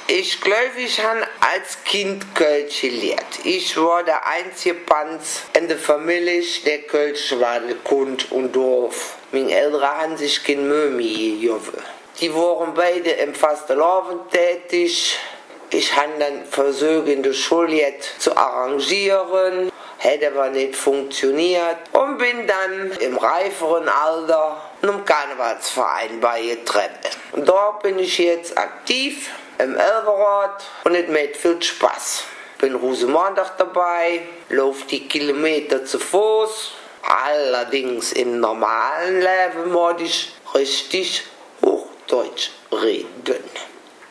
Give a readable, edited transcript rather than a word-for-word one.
Ich glaube, ich habe als Kind Kölsch gelehrt. Ich war der einzige Panz in der Familie, der Kölsch war, Kund und Dorf. Meine Eltern haben sich kein Mühe mehr gegeben. Die waren beide im Fastelavond tätig. Ich habe dann versucht, in der Schule jetzt zu arrangieren. Hätte aber nicht funktioniert. Und bin dann im reiferen Alter einem Karnevalsverein beigetreten. Und da bin ich jetzt aktiv im Elberrad und es macht viel Spaß. Bin Rosenmontag dabei, laufe die Kilometer zu Fuß. Allerdings im normalen Leben muss ich richtig Hochdeutsch reden.